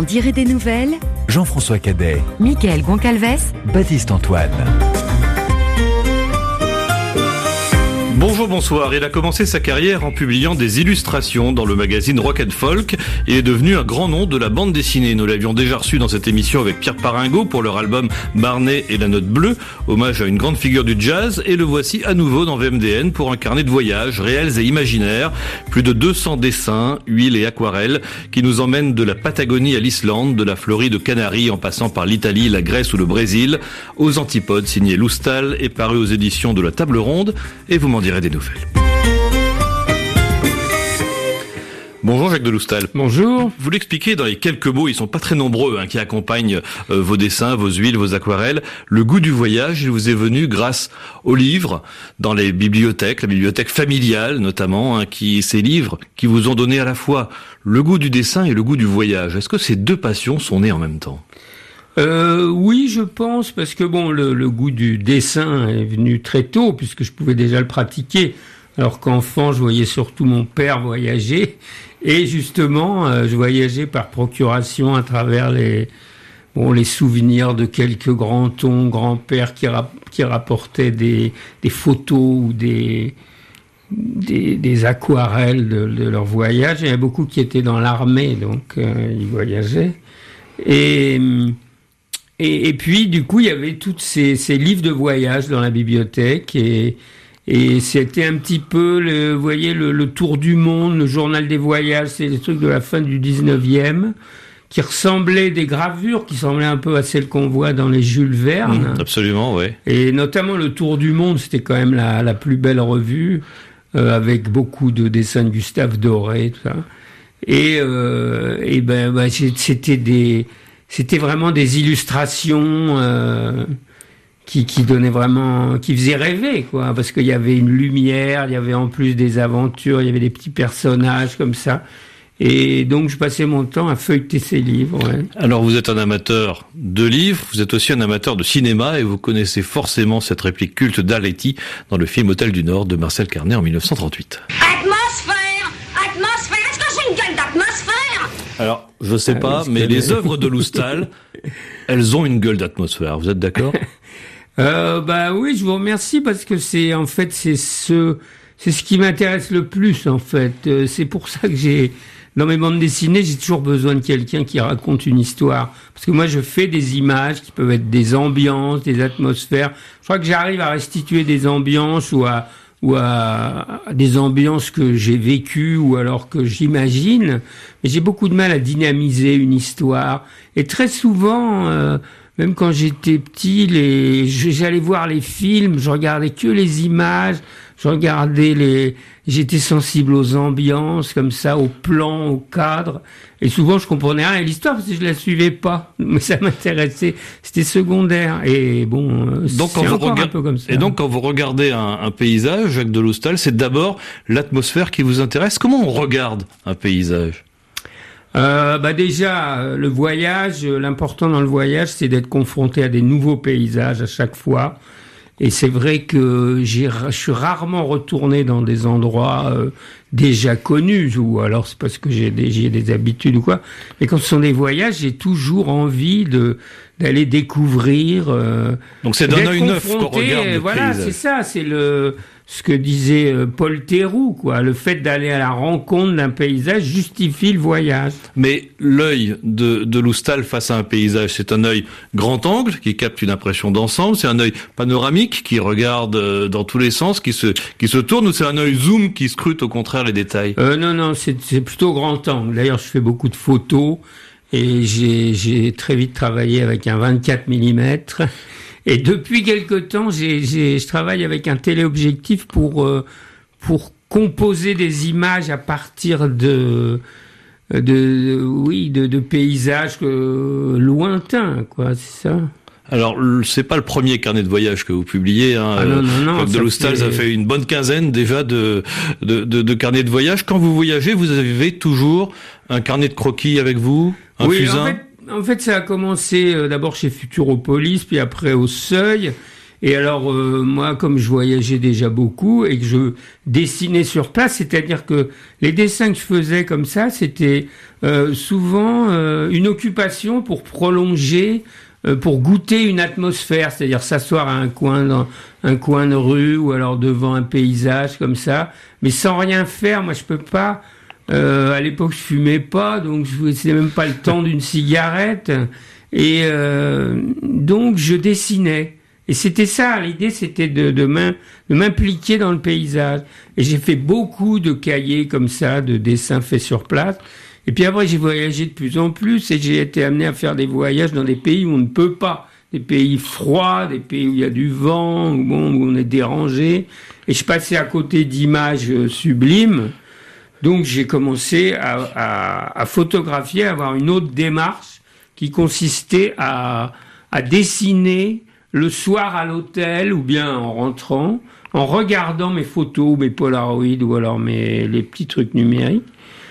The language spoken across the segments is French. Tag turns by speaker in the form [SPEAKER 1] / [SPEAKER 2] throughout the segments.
[SPEAKER 1] m'en dirai des nouvelles.
[SPEAKER 2] Jean-François Cadet,
[SPEAKER 1] Mickaël Goncalves,
[SPEAKER 2] Baptiste Antoine.
[SPEAKER 3] Bonjour, bonsoir. Il a commencé sa carrière en publiant des illustrations dans le magazine Rock & Folk et est devenu un grand nom de la bande dessinée. Nous l'avions déjà reçu dans cette émission avec Pierre Paringot pour leur album Barnet et la Note Bleue, hommage à une grande figure du jazz, et le voici à nouveau dans VMDN pour un carnet de voyages réels et imaginaires. Plus de 200 dessins, huiles et aquarelles qui nous emmènent de la Patagonie à l'Islande, de la Floride aux Canaries en passant par l'Italie, la Grèce ou le Brésil, aux antipodes, signé Loustal et paru aux éditions de la Table Ronde, et vous m'en direz des nouvelles. Bonjour Jacques de Loustal.
[SPEAKER 4] Bonjour.
[SPEAKER 3] Vous l'expliquez dans les quelques mots, ils sont pas très nombreux, qui accompagnent vos dessins, vos huiles, vos aquarelles. Le goût du voyage, il vous est venu grâce aux livres, dans les bibliothèques, la bibliothèque familiale notamment, ces livres qui vous ont donné à la fois le goût du dessin et le goût du voyage. Est-ce que ces deux passions sont nées en même temps ?
[SPEAKER 4] Oui, je pense, parce que le goût du dessin est venu très tôt, puisque je pouvais déjà le pratiquer. Alors qu'enfant, je voyais surtout mon père voyager, et justement, je voyageais par procuration à travers les souvenirs de quelques grands-oncles, grands-pères qui rapportaient des photos ou des aquarelles de leur voyage. Il y en a beaucoup qui étaient dans l'armée, donc ils voyageaient. Et puis, du coup, il y avait tous ces livres de voyage dans la bibliothèque, et c'était un petit peu, le tour du monde, le journal des voyages, c'est des trucs de la fin du 19e, qui ressemblaient, des gravures qui semblaient un peu à celles qu'on voit dans les Jules Verne.
[SPEAKER 3] Absolument, oui.
[SPEAKER 4] Et notamment le Tour du monde, c'était quand même la plus belle revue, avec beaucoup de dessins de Gustave Doré, tout ça. C'était vraiment des illustrations qui donnaient vraiment, qui faisaient rêver, quoi, parce qu'il y avait une lumière, il y avait en plus des aventures, il y avait des petits personnages comme ça. Et donc je passais mon temps à feuilleter ces livres. Ouais.
[SPEAKER 3] Alors vous êtes un amateur de livres, vous êtes aussi un amateur de cinéma, et vous connaissez forcément cette réplique culte d'Arletty dans le film Hôtel du Nord de Marcel Carné en 1938.
[SPEAKER 5] Atmosphère, est-ce que j'ai une gueule d'atmosphère ?
[SPEAKER 3] Alors, je sais pas, mais les œuvres de Loustal, elles ont une gueule d'atmosphère. Vous êtes d'accord ?
[SPEAKER 4] Oui, je vous remercie, parce que c'est ce qui m'intéresse le plus, en fait. C'est pour ça que dans mes bandes dessinées, j'ai toujours besoin de quelqu'un qui raconte une histoire. Parce que moi, je fais des images qui peuvent être des ambiances, des atmosphères. Je crois que j'arrive à restituer des ambiances ou à des ambiances que j'ai vécues ou alors que j'imagine, mais j'ai beaucoup de mal à dynamiser une histoire. Et très souvent, même quand j'étais petit, j'allais voir les films, je regardais que les images, j'étais sensible aux ambiances, comme ça, aux plans, aux cadres, et souvent je comprenais rien à l'histoire parce que je la suivais pas, mais ça m'intéressait, c'était secondaire, et
[SPEAKER 3] donc
[SPEAKER 4] c'est encore un peu comme ça.
[SPEAKER 3] Et donc quand vous regardez un paysage, Jacques de Loustal, c'est d'abord l'atmosphère qui vous intéresse. Comment on regarde un paysage ?
[SPEAKER 4] Déjà, le voyage, l'important dans le voyage, c'est d'être confronté à des nouveaux paysages à chaque fois. Et c'est vrai que je suis rarement retourné dans des endroits déjà connus, ou alors c'est parce que j'ai des habitudes ou quoi. Mais quand ce sont des voyages, j'ai toujours envie d'aller découvrir.
[SPEAKER 3] Donc c'est d'un œil neuf qu'on regarde le
[SPEAKER 4] voilà,
[SPEAKER 3] paysage.
[SPEAKER 4] C'est ça, c'est ce que disait Paul Théroux, quoi. Le fait d'aller à la rencontre d'un paysage justifie le voyage.
[SPEAKER 3] Mais l'œil de Loustal face à un paysage, c'est un œil grand angle qui capte une impression d'ensemble, c'est un œil panoramique qui regarde dans tous les sens, qui se tourne, ou c'est un œil zoom qui scrute au contraire les détails ?
[SPEAKER 4] Non, c'est plutôt grand angle. D'ailleurs, je fais beaucoup de photos et j'ai très vite travaillé avec un 24 mm. Et depuis quelque temps, je travaille avec un téléobjectif pour composer des images à partir de paysages lointains, quoi, c'est ça.
[SPEAKER 3] Alors, c'est pas le premier carnet de voyage que vous publiez,
[SPEAKER 4] Non.
[SPEAKER 3] De Loustal, ça fait une bonne quinzaine déjà de carnets de voyage. Quand vous voyagez, vous avez toujours un carnet de croquis avec vous, un fusain.
[SPEAKER 4] En fait, ça a commencé d'abord chez Futuropolis, puis après au Seuil. Et alors, moi, comme je voyageais déjà beaucoup et que je dessinais sur place, c'est-à-dire que les dessins que je faisais comme ça, c'était souvent une occupation pour prolonger, pour goûter une atmosphère, c'est-à-dire s'asseoir à un coin de rue ou alors devant un paysage comme ça, mais sans rien faire. Moi, je peux pas. À l'époque, je fumais pas, donc c'était même pas le temps d'une cigarette. Et donc, je dessinais. Et c'était ça, l'idée, c'était de m'impliquer dans le paysage. Et j'ai fait beaucoup de cahiers comme ça, de dessins faits sur place. Et puis après, j'ai voyagé de plus en plus et j'ai été amené à faire des voyages dans des pays où on ne peut pas. Des pays froids, des pays où il y a du vent, où on est dérangé. Et je passais à côté d'images sublimes. Donc j'ai commencé à photographier, à avoir une autre démarche qui consistait à dessiner le soir à l'hôtel ou bien en rentrant, en regardant mes photos, mes Polaroids ou alors les petits trucs numériques.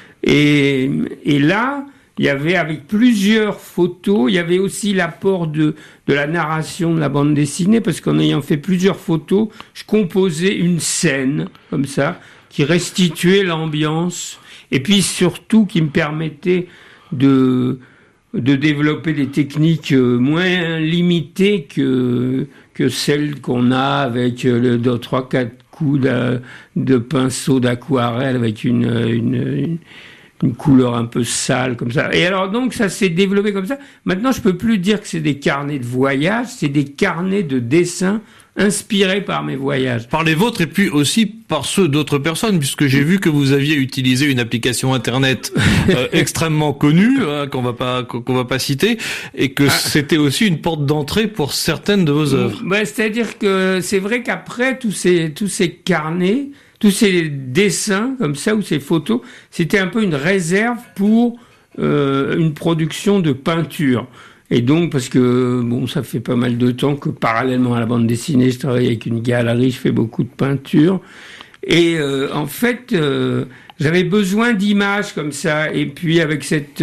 [SPEAKER 4] Et là, il y avait avec plusieurs photos, il y avait aussi l'apport de la narration de la bande dessinée, parce qu'en ayant fait plusieurs photos, je composais une scène comme ça, qui restituait l'ambiance, et puis surtout qui me permettait de développer des techniques moins limitées que celles qu'on a avec 3-4 coups de pinceau d'aquarelle avec une couleur un peu sale comme ça. Et alors donc ça s'est développé comme ça. Maintenant je peux plus dire que c'est des carnets de voyage, c'est des carnets de dessins inspirés par mes voyages.
[SPEAKER 3] Par les vôtres et puis aussi par ceux d'autres personnes, puisque j'ai vu que vous aviez utilisé une application internet extrêmement connue, qu'on va pas citer, et que c'était aussi une porte d'entrée pour certaines de vos œuvres.
[SPEAKER 4] Ouais, c'est-à-dire que c'est vrai qu'après tous ces carnets, tous ces dessins comme ça ou ces photos, c'était un peu une réserve pour une production de peinture. Et donc, parce que, ça fait pas mal de temps que parallèlement à la bande dessinée, je travaille avec une galerie, je fais beaucoup de peinture. Et en fait, j'avais besoin d'images comme ça. Et puis, avec cette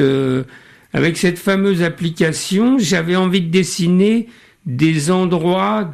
[SPEAKER 4] fameuse application, j'avais envie de dessiner des endroits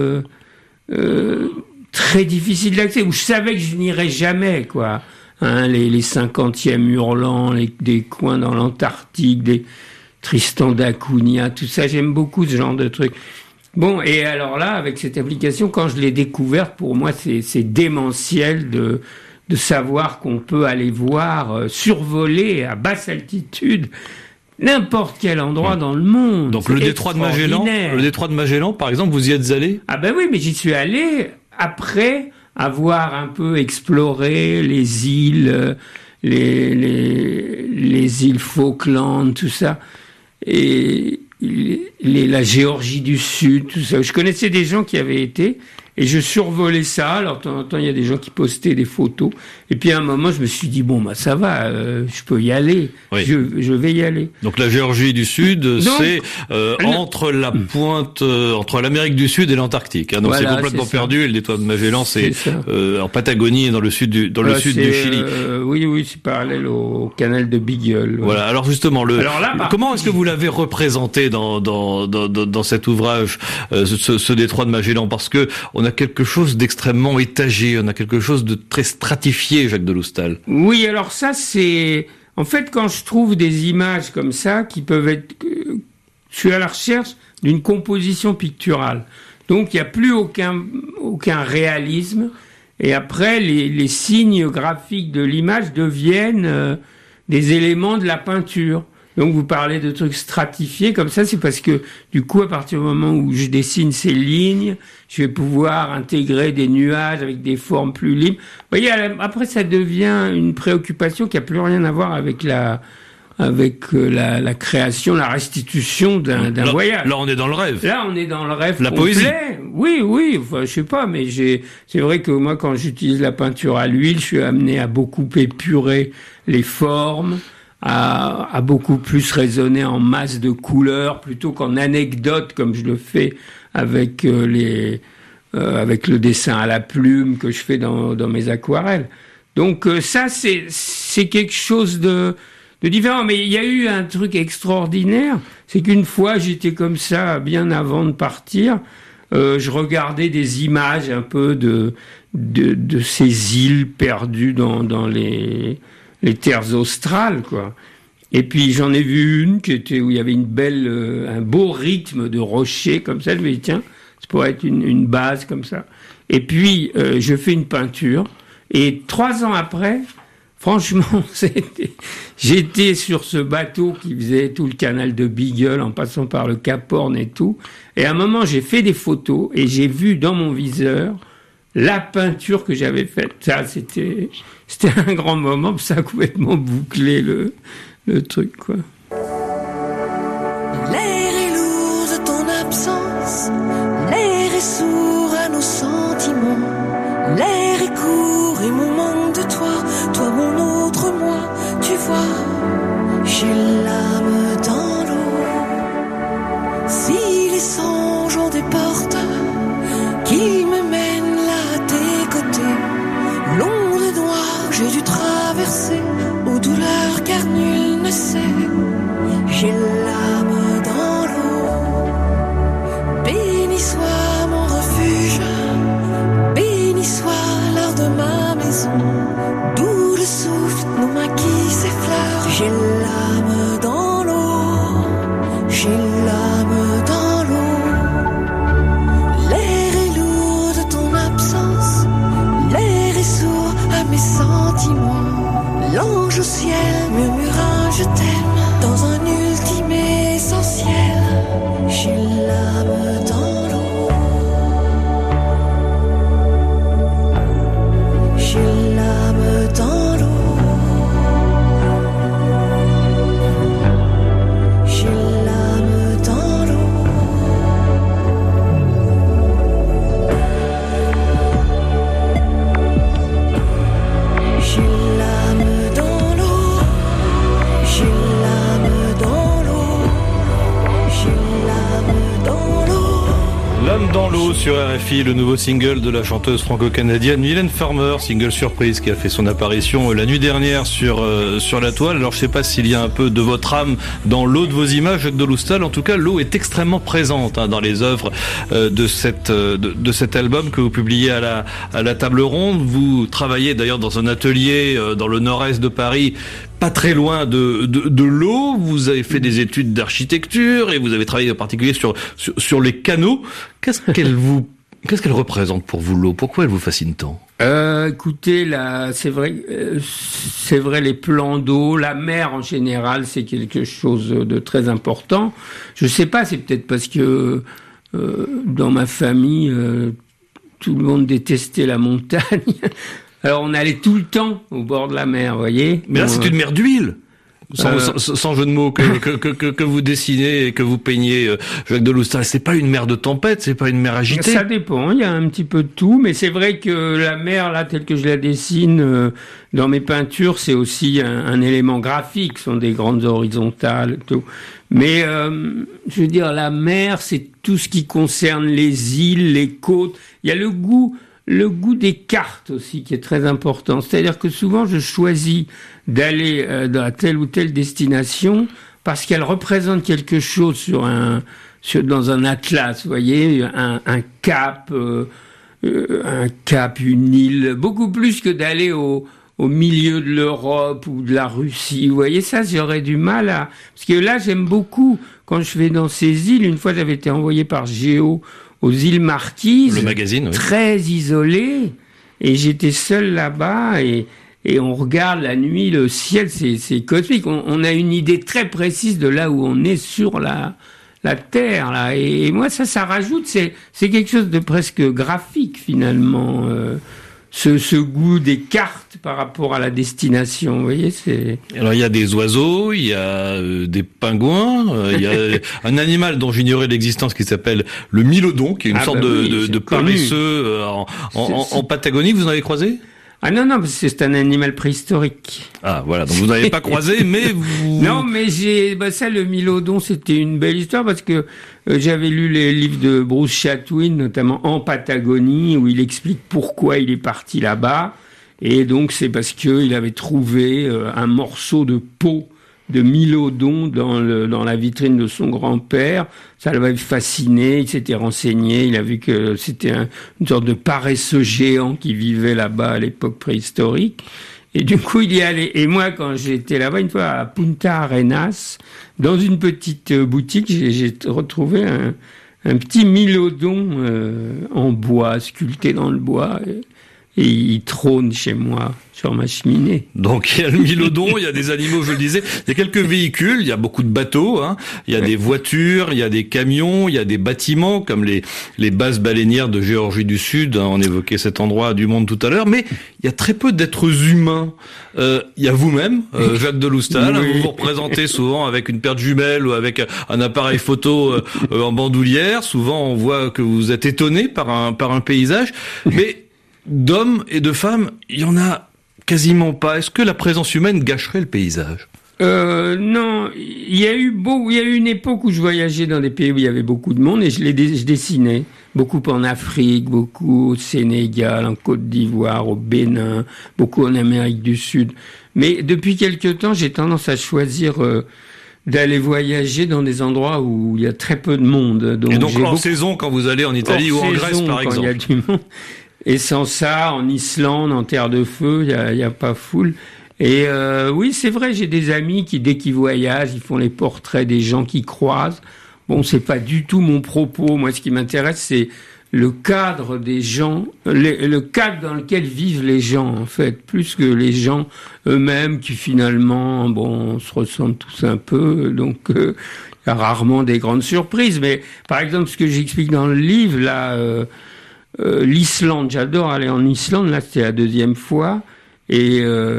[SPEAKER 4] très difficiles d'accès, où je savais que je n'irais jamais, quoi. Les 50e hurlants, des coins dans l'Antarctique, Tristan d'Acunha, tout ça, j'aime beaucoup ce genre de trucs. Bon, et alors là, avec cette application, quand je l'ai découverte, pour moi, c'est démentiel de savoir qu'on peut aller voir, survoler à basse altitude n'importe quel endroit dans le monde.
[SPEAKER 3] Donc le détroit de Magellan, par exemple, vous y êtes allé?
[SPEAKER 4] Ah ben oui, mais j'y suis allé après avoir un peu exploré les îles, les îles Falkland, tout ça. Et la Géorgie du Sud, tout ça. Je connaissais des gens qui avaient été, et je survolais ça. Alors, de temps en temps, il y a des gens qui postaient des photos. Et puis, à un moment, je me suis dit, ça va, je peux y aller. Oui. Je vais y aller.
[SPEAKER 3] Donc, la Géorgie du Sud, c'est entre la pointe, entre l'Amérique du Sud et l'Antarctique. Donc, voilà, c'est complètement perdu. Et le détroit de Magellan, c'est en Patagonie et dans le sud du Chili.
[SPEAKER 4] Oui, c'est parallèle au canal de Beagle.
[SPEAKER 3] Voilà. Alors, justement, comment est-ce que vous l'avez représenté dans cet ouvrage, ce détroit de Magellan? Parce que on a quelque chose d'extrêmement étagé, on a quelque chose de très stratifié, Jacques de Loustal.
[SPEAKER 4] Oui, alors ça, c'est... En fait, quand je trouve des images comme ça, qui peuvent être... Je suis à la recherche d'une composition picturale. Donc, il n'y a plus aucun réalisme. Et après, les signes graphiques de l'image deviennent des éléments de la peinture. Donc vous parlez de trucs stratifiés comme ça, c'est parce que du coup, à partir du moment où je dessine ces lignes, je vais pouvoir intégrer des nuages avec des formes plus libres. Vous voyez, après ça devient une préoccupation qui a plus rien à voir avec la la création, la restitution d'un voyage.
[SPEAKER 3] Là, on est dans le rêve.
[SPEAKER 4] Là, on est dans le rêve. La
[SPEAKER 3] complet. Poésie.
[SPEAKER 4] Oui. Enfin, je sais pas, mais c'est vrai que moi, quand j'utilise la peinture à l'huile, je suis amené à beaucoup épurer les formes, à beaucoup plus raisonner en masse de couleurs plutôt qu'en anecdotes comme je le fais avec avec le dessin à la plume que je fais dans mes aquarelles. Donc ça c'est quelque chose de différent. Mais il y a eu un truc extraordinaire, c'est qu'une fois j'étais comme ça bien avant de partir je regardais des images un peu de ces îles perdues dans les terres australes, quoi. Et puis j'en ai vu une où il y avait un beau rythme de rochers comme ça. Je me dis tiens, ça pourrait être une base comme ça. Et puis je fais une peinture. Et 3 ans après, franchement, j'étais sur ce bateau qui faisait tout le canal de Beagle en passant par le Cap Horn et tout. Et à un moment, j'ai fait des photos et j'ai vu dans mon viseur la peinture que j'avais faite. Ça, c'était un grand moment. Ça a complètement bouclé le truc, quoi.
[SPEAKER 6] L'air est lourd de ton absence, l'air est sourd à nos sentiments, l'air est court et mon manque de toi mon autre moi, tu vois, j'ai l'âme dans l'eau. Si les songes ont des portes qui me mènent là à tes côtés, l'onde noire j'ai dû traverser aux douleurs car nul ne sait. J'ai l'âme dans l'eau. Béni soit mon refuge, béni soit l'heure de ma maison, d'où le souffle nos mains qui s'effleurent. J'ai l'âme dans l'eau, j'ai l'âme dans l'eau. L'air est lourd de ton absence, l'air est sourd à mes sentiments. L'ange au ciel murmura je t'aime dans un ultime essentiel. J'ai l'âme dans l'eau, j'ai l'âme dans l'eau, j'ai l'âme dans l'eau. J'ai l'âme dans l'eau, j'ai l'âme dans l'eau, j'ai l'âme dans l'eau.
[SPEAKER 3] L'âme dans l'eau sur RFI, le nouveau single de la chanteuse franco-canadienne Mylène Farmer, single surprise qui a fait son apparition la nuit dernière sur la toile. Alors je sais pas s'il y a un peu de votre âme dans l'eau de vos images, Jacques Deloustal. En tout cas, l'eau est extrêmement présente dans les œuvres de cet album que vous publiez à la table ronde. Vous travaillez d'ailleurs dans un atelier dans le nord-est de Paris, pas très loin de l'eau. Vous avez fait des études d'architecture et vous avez travaillé en particulier sur les canaux. Qu'est-ce qu'elle représente pour vous, l'eau? Pourquoi elle vous fascine tant?
[SPEAKER 4] Écoutez, là, c'est vrai, les plans d'eau, la mer en général, c'est quelque chose de très important. Je sais pas, c'est peut-être parce que dans ma famille, tout le monde détestait la montagne. Alors on allait tout le temps au bord de la mer, vous voyez.
[SPEAKER 3] Mais là, c'est une mer d'huile. Sans jeu de mots que vous dessinez et que vous peignez, Jacques Deloustal, c'est pas une mer de tempête, c'est pas une mer agitée.
[SPEAKER 4] Ça dépend, il y a un petit peu de tout, mais c'est vrai que la mer, là, telle que je la dessine dans mes peintures, c'est aussi un élément graphique, ce sont des grandes horizontales, tout. Mais je veux dire, la mer, c'est tout ce qui concerne les îles, les côtes. Il y a le goût des cartes aussi qui est très important. C'est-à-dire que souvent je choisis d'aller dans telle ou telle destination parce qu'elle représente quelque chose dans un atlas, vous voyez, un cap, une île, beaucoup plus que d'aller au milieu de l'Europe ou de la Russie. Vous voyez, ça, j'aurais du mal à... Parce que là, j'aime beaucoup, quand je vais dans ces îles, une fois j'avais été envoyé par Géo aux îles Marquises,
[SPEAKER 3] le magazine, oui.
[SPEAKER 4] Très isolé, et j'étais seul là-bas, et on regarde la nuit, le ciel, c'est cosmique. On a une idée très précise de là où on est sur la Terre, là. Et moi, ça rajoute, c'est quelque chose de presque graphique, finalement, ce goût des cartes par rapport à la destination, vous voyez, c'est...
[SPEAKER 3] Alors il y a des oiseaux, il y a des pingouins, il y a un animal dont j'ignorais l'existence qui s'appelle le Mylodon, qui est une sorte de paresseux en Patagonie. Vous en avez croisé?
[SPEAKER 4] Ah non, c'est un animal préhistorique.
[SPEAKER 3] Ah voilà, donc vous n'avez pas croisé, mais vous...
[SPEAKER 4] Non, mais ça, le Mylodon, c'était une belle histoire parce que j'avais lu les livres de Bruce Chatwin, notamment en Patagonie, où il explique pourquoi il est parti là-bas. Et donc, c'est parce qu'il avait trouvé un morceau de peau Mylodon dans la vitrine de son grand-père. Ça l'avait fasciné, il s'était renseigné, il a vu que c'était une sorte de paresseux géant qui vivait là-bas à l'époque préhistorique. Et du coup, il y allait. Et moi, quand j'étais là-bas, une fois à Punta Arenas, dans une petite boutique, j'ai retrouvé un petit Mylodon en bois, sculpté dans le bois. Et il trône chez moi, sur ma cheminée.
[SPEAKER 3] Donc il y a le Mylodon, il y a des animaux, je le disais, il y a quelques véhicules, il y a beaucoup de bateaux, il y a des voitures, il y a des camions, il y a des bâtiments, comme les bases baleinières de Géorgie du Sud, on évoquait cet endroit du monde tout à l'heure, mais il y a très peu d'êtres humains. Il y a vous-même, Jacques de Loustal,
[SPEAKER 4] oui.
[SPEAKER 3] vous vous représentez souvent avec une paire de jumelles ou avec un appareil photo en bandoulière, souvent on voit que vous êtes étonné par un paysage, mais d'hommes et de femmes, il y en a quasiment pas. Est-ce que la présence humaine gâcherait le paysage ?
[SPEAKER 4] Non, il y a eu une époque où je voyageais dans des pays où il y avait beaucoup de monde et je dessinais. Beaucoup en Afrique, beaucoup au Sénégal, en Côte d'Ivoire, au Bénin, beaucoup en Amérique du Sud. Mais depuis quelque temps, j'ai tendance à choisir d'aller voyager dans des endroits où il y a très peu de monde.
[SPEAKER 3] Et donc hors saison, quand vous allez en Italie ou en Grèce, par exemple.
[SPEAKER 4] Il y a du monde. Et sans ça, en Islande, en terre de feu, il y a pas foule. Et oui, c'est vrai, j'ai des amis qui, dès qu'ils voyagent, ils font les portraits des gens qu'ils croisent. Bon, c'est pas du tout mon propos. Moi, ce qui m'intéresse, c'est le cadre des gens, le cadre dans lequel vivent les gens, en fait, plus que les gens eux-mêmes qui, finalement, se ressemblent tous un peu. Donc, il y a rarement des grandes surprises. Mais, par exemple, ce que j'explique dans le livre, là... l'Islande, j'adore aller en Islande. Là, c'était la deuxième fois, et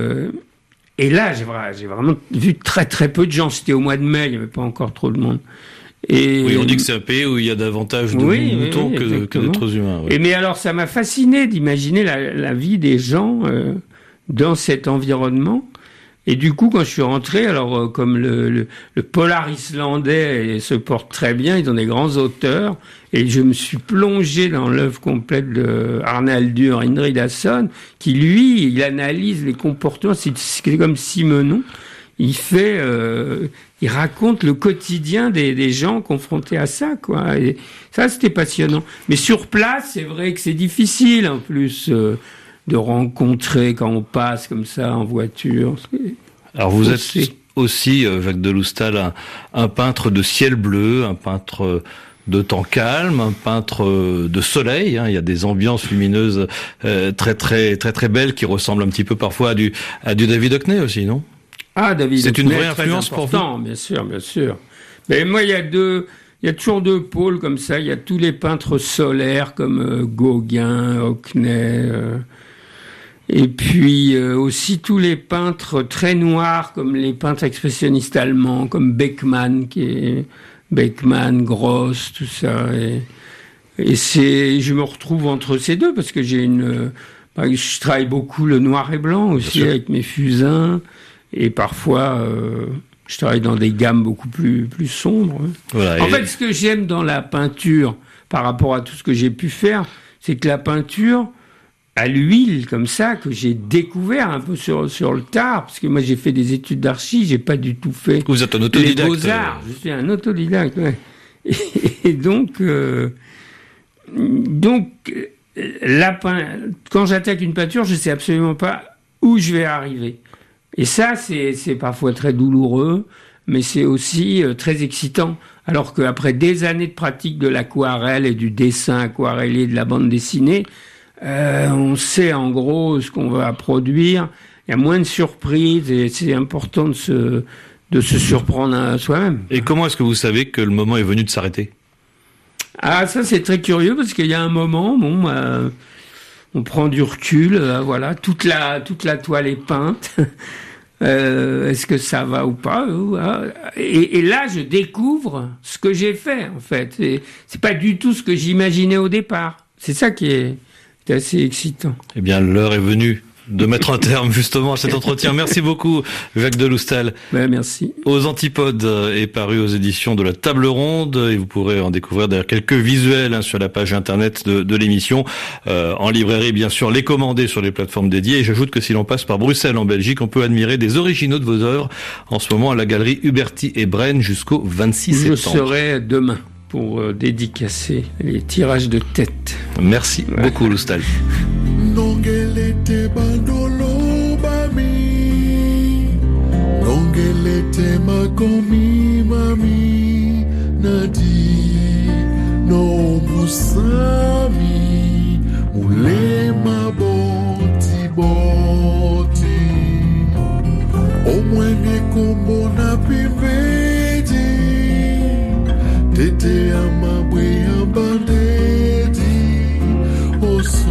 [SPEAKER 4] là, j'ai vraiment vu très très peu de gens. C'était au mois de mai, il n'y avait pas encore trop de monde. Et
[SPEAKER 3] oui, on dit que c'est un pays où il y a davantage de moutons que d'êtres humains. Oui.
[SPEAKER 4] Mais alors, ça m'a fasciné d'imaginer la vie des gens dans cet environnement. Et du coup, quand je suis rentré, alors comme le polar islandais se porte très bien, ils ont des grands auteurs, et je me suis plongé dans l'œuvre complète de Arnaldur Indridason, qui lui, il analyse les comportements. C'est comme Simenon. Il raconte le quotidien des gens confrontés à ça, quoi. Et ça, c'était passionnant. Mais sur place, c'est vrai que c'est difficile, en plus. De rencontrer quand on passe comme ça en voiture.
[SPEAKER 3] Alors vous êtes aussi, Jacques de Loustal, un peintre de ciel bleu, un peintre de temps calme, un peintre de soleil. Il y a des ambiances lumineuses très très très très belles qui ressemblent un petit peu parfois à du David Hockney aussi, non ?
[SPEAKER 4] Ah, David Hockney,
[SPEAKER 3] c'est une vraie influence pour vous ?
[SPEAKER 4] Bien sûr, bien sûr. Mais moi, il y a toujours deux pôles comme ça. Il y a tous les peintres solaires comme Gauguin, Hockney. Et puis aussi tous les peintres très noirs comme les peintres expressionnistes allemands comme Beckmann, Gross, tout ça. Et je me retrouve entre ces deux parce que je travaille beaucoup le noir et blanc aussi avec mes fusains, et parfois je travaille dans des gammes beaucoup plus sombres. Voilà, en fait, ce que j'aime dans la peinture par rapport à tout ce que j'ai pu faire, c'est que la peinture à l'huile comme ça, que j'ai découvert un peu sur le tard, parce que moi j'ai fait des études d'archi, j'ai pas du tout fait
[SPEAKER 3] vous êtes un autodidacte,
[SPEAKER 4] les beaux-arts, je suis un autodidacte, ouais. Et donc quand j'attaque une peinture, je sais absolument pas où je vais arriver. Et ça, c'est parfois très douloureux, mais c'est aussi très excitant. Alors qu'après des années de pratique de l'aquarelle et du dessin aquarellé, de la bande dessinée, on sait en gros ce qu'on va produire. Il y a moins de surprises et c'est important de se surprendre à soi-même.
[SPEAKER 3] Et comment est-ce que vous savez que le moment est venu de s'arrêter ?
[SPEAKER 4] Ah, ça c'est très curieux parce qu'il y a un moment, on prend du recul, voilà, toute la toile est peinte. Est-ce que ça va ou pas et là, je découvre ce que j'ai fait, en fait. C'est pas du tout ce que j'imaginais au départ. C'est ça qui est assez excitant.
[SPEAKER 3] Eh bien, l'heure est venue de mettre un terme justement à cet entretien. Merci beaucoup, Jacques Deloustal.
[SPEAKER 4] Ouais, merci.
[SPEAKER 3] Aux Antipodes est paru aux éditions de la Table Ronde et vous pourrez en découvrir d'ailleurs quelques visuels sur la page internet de l'émission. En librairie, bien sûr, les commander sur les plateformes dédiées. Et j'ajoute que si l'on passe par Bruxelles en Belgique, on peut admirer des originaux de vos œuvres en ce moment à la galerie Huberti et Brenne jusqu'au 26 septembre.
[SPEAKER 4] Je serai demain pour dédicacer les tirages de tête.
[SPEAKER 3] Merci beaucoup, Loustal.
[SPEAKER 7] Nongelete bandolo bami, nongelete makomi mami, nadi no musami, mulema boti boti, omwene kombo na pimbeji, tete amabwe ambandedi, oso.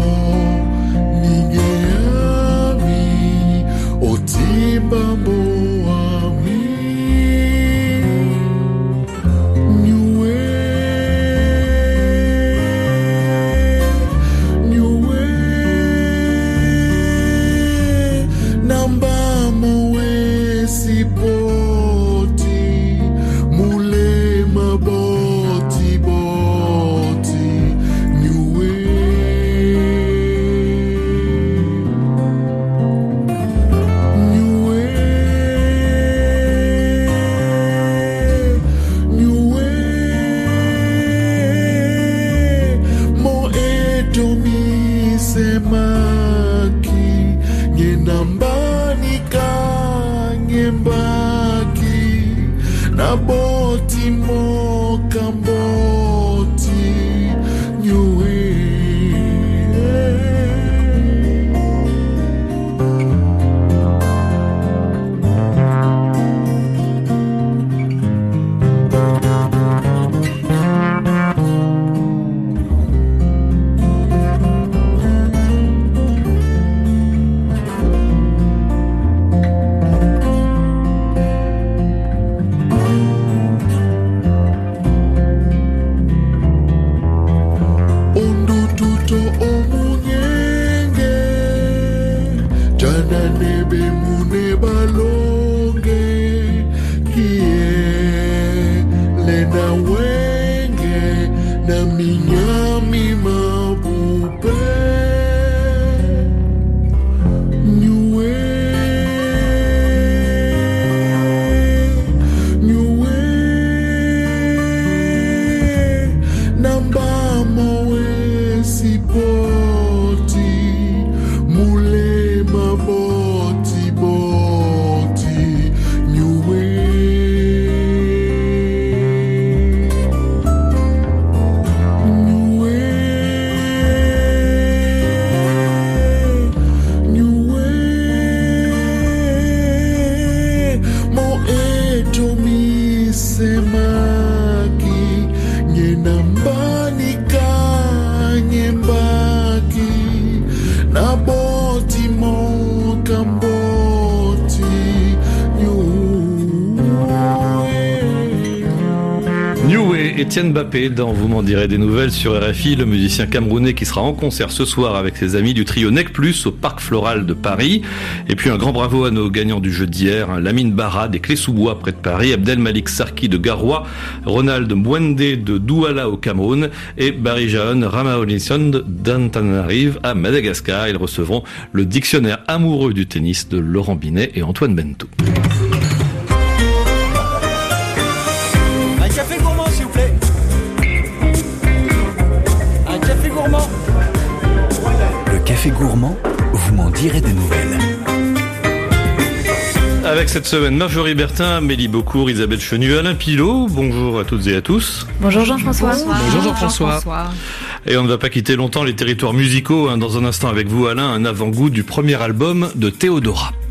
[SPEAKER 3] Étienne Mbappé dans Vous m'en direz des nouvelles sur RFI, le musicien camerounais qui sera en concert ce soir avec ses amis du trio Nec Plus au Parc Floral de Paris. Et puis un grand bravo à nos gagnants du jeu d'hier, Lamine Barra des Clés-sous-Bois près de Paris, Abdelmalik Sarki de Garoua, Ronald Mwende de Douala au Cameroun et Barry Jaon Ramaolisson d'Antananarive à Madagascar. Ils recevront le dictionnaire amoureux du tennis de Laurent Binet et Antoine Bentou.
[SPEAKER 2] Le café gourmand, vous m'en direz des nouvelles.
[SPEAKER 3] Avec cette semaine, Marjorie Bertin, Amélie Beaucourt, Isabelle Chenu, Alain Pilot. Bonjour à toutes et à tous.
[SPEAKER 1] Bonjour Jean-François.
[SPEAKER 3] Bonjour Jean-François. Et on ne va pas quitter longtemps les territoires musicaux. Dans un instant avec vous, Alain, un avant-goût du premier album de Théodora.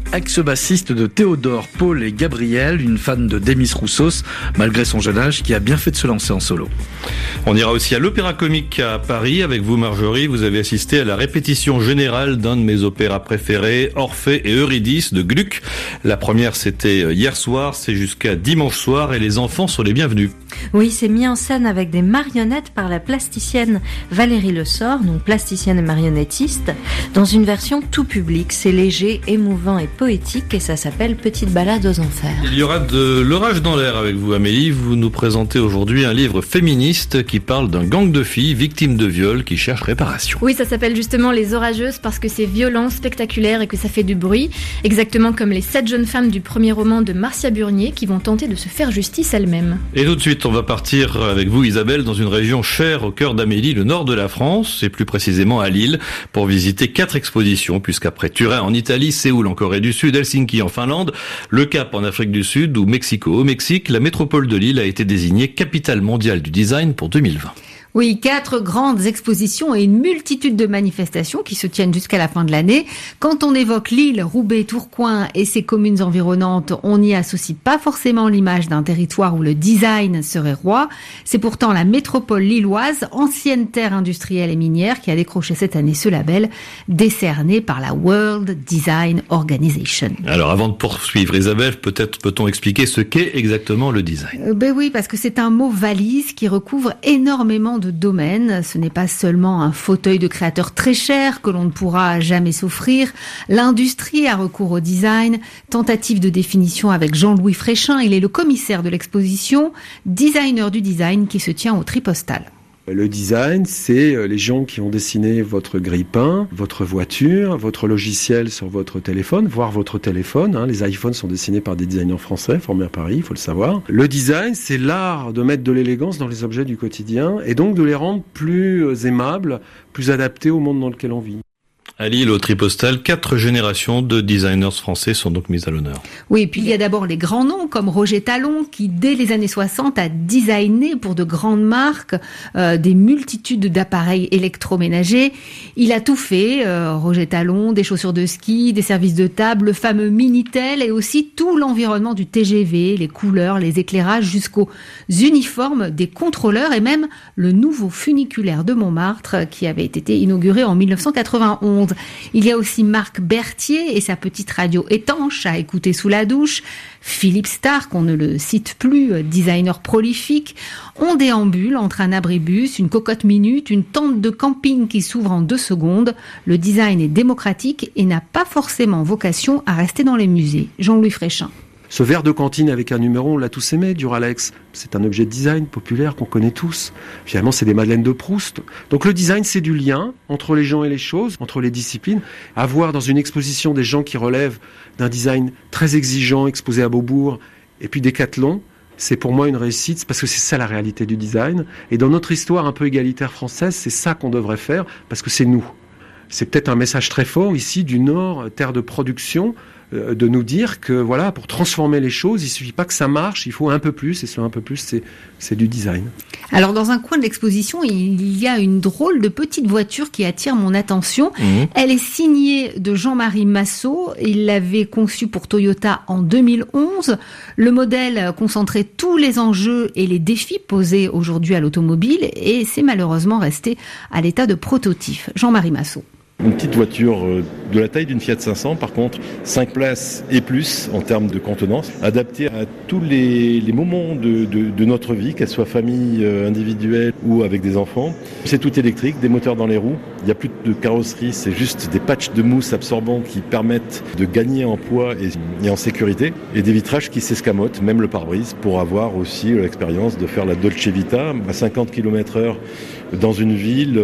[SPEAKER 8] ex-bassiste de Théodore, Paul et Gabriel, une fan de Demis Roussos, malgré son jeune âge, qui a bien fait de se lancer en solo.
[SPEAKER 3] On ira aussi à l'Opéra Comique à Paris avec vous, Marjorie. Vous avez assisté à la répétition générale d'un de mes opéras préférés, Orphée et Eurydice de Gluck. La première, c'était hier soir, c'est jusqu'à dimanche soir et les enfants sont les bienvenus.
[SPEAKER 9] Oui, c'est mis en scène avec des marionnettes par la plasticienne Valérie Le Sort, donc plasticienne et marionnettiste, dans une version tout public. C'est léger, émouvant et poétique et ça s'appelle Petite balade aux enfers.
[SPEAKER 3] Il y aura de l'orage dans l'air avec vous, Amélie. Vous nous présentez aujourd'hui un livre féministe qui parle d'un gang de filles victimes de viol qui cherchent réparation.
[SPEAKER 10] Oui, ça s'appelle justement Les Orageuses parce que c'est violent, spectaculaire et que ça fait du bruit. Exactement comme les 7 jeunes femmes du premier roman de Marcia Burnier qui vont tenter de se faire justice elles-mêmes.
[SPEAKER 3] Et tout de suite, on va partir avec vous, Isabelle, dans une région chère au cœur d'Amélie, le nord de la France, et plus précisément à Lille, pour visiter 4 expositions, puisqu'après Turin en Italie, Séoul en Corée du Sud, Helsinki en Finlande, Le Cap en Afrique du Sud ou Mexico au Mexique, la métropole de Lille a été désignée capitale mondiale du design pour 2020.
[SPEAKER 11] Oui, 4 grandes expositions et une multitude de manifestations qui se tiennent jusqu'à la fin de l'année. Quand on évoque Lille, Roubaix, Tourcoing et ses communes environnantes, on n'y associe pas forcément l'image d'un territoire où le design serait roi. C'est pourtant la métropole lilloise, ancienne terre industrielle et minière, qui a décroché cette année ce label, décerné par la World Design Organization.
[SPEAKER 3] Alors avant de poursuivre, Isabelle, peut-être peut-on expliquer ce qu'est exactement le design ?
[SPEAKER 11] Oui, parce que c'est un mot valise qui recouvre énormément de domaines. Ce n'est pas seulement un fauteuil de créateur très cher que l'on ne pourra jamais s'offrir. L'industrie a recours au design. Tentative de définition avec Jean-Louis Fréchin. Il est le commissaire de l'exposition, designer du design qui se tient au Tripostal.
[SPEAKER 12] Le design, c'est les gens qui ont dessiné votre grille-pain, votre voiture, votre logiciel sur votre téléphone, voire votre téléphone. Les iPhones sont dessinés par des designers français, formés à Paris, il faut le savoir. Le design, c'est l'art de mettre de l'élégance dans les objets du quotidien et donc de les rendre plus aimables, plus adaptés au monde dans lequel on vit.
[SPEAKER 3] À Lille, au Tripostal, 4 générations de designers français sont donc mises à l'honneur.
[SPEAKER 11] Oui, et puis il y a d'abord les grands noms comme Roger Talon qui, dès les années 60, a designé pour de grandes marques des multitudes d'appareils électroménagers. Il a tout fait, Roger Talon, des chaussures de ski, des services de table, le fameux Minitel et aussi tout l'environnement du TGV, les couleurs, les éclairages jusqu'aux uniformes des contrôleurs et même le nouveau funiculaire de Montmartre qui avait été inauguré en 1991. Il y a aussi Marc Berthier et sa petite radio étanche à écouter sous la douche. Philippe Stark, on ne le cite plus, designer prolifique. On déambule entre un abribus, une cocotte minute, une tente de camping qui s'ouvre en 2 secondes. Le design est démocratique et n'a pas forcément vocation à rester dans les musées. Jean-Louis Fréchin.
[SPEAKER 12] Ce verre de cantine avec un numéro, on l'a tous aimé, Duralex. C'est un objet de design populaire qu'on connaît tous. Finalement, c'est des madeleines de Proust. Donc le design, c'est du lien entre les gens et les choses, entre les disciplines. Avoir dans une exposition des gens qui relèvent d'un design très exigeant, exposé à Beaubourg, et puis Décathlon, c'est pour moi une réussite, parce que c'est ça la réalité du design. Et dans notre histoire un peu égalitaire française, c'est ça qu'on devrait faire, parce que c'est nous. C'est peut-être un message très fort ici du Nord, terre de production, de nous dire que voilà, pour transformer les choses, il suffit pas que ça marche, il faut un peu plus, et ce un peu plus, c'est du design.
[SPEAKER 11] Alors dans un coin de l'exposition, il y a une drôle de petite voiture qui attire mon attention. Elle est signée de Jean-Marie Massot, il l'avait conçue pour Toyota en 2011. Le modèle concentrait tous les enjeux et les défis posés aujourd'hui à l'automobile, et c'est malheureusement resté à l'état de prototype. Jean-Marie Massot.
[SPEAKER 13] Une petite voiture de la taille d'une Fiat 500, par contre, 5 places et plus en termes de contenance, adaptée à tous les moments de notre vie, qu'elle soit famille individuelle ou avec des enfants. C'est tout électrique, des moteurs dans les roues, il n'y a plus de carrosserie, c'est juste des patchs de mousse absorbante qui permettent de gagner en poids et en sécurité, et des vitrages qui s'escamotent, même le pare-brise, pour avoir aussi l'expérience de faire la Dolce Vita à 50 km/h dans une ville,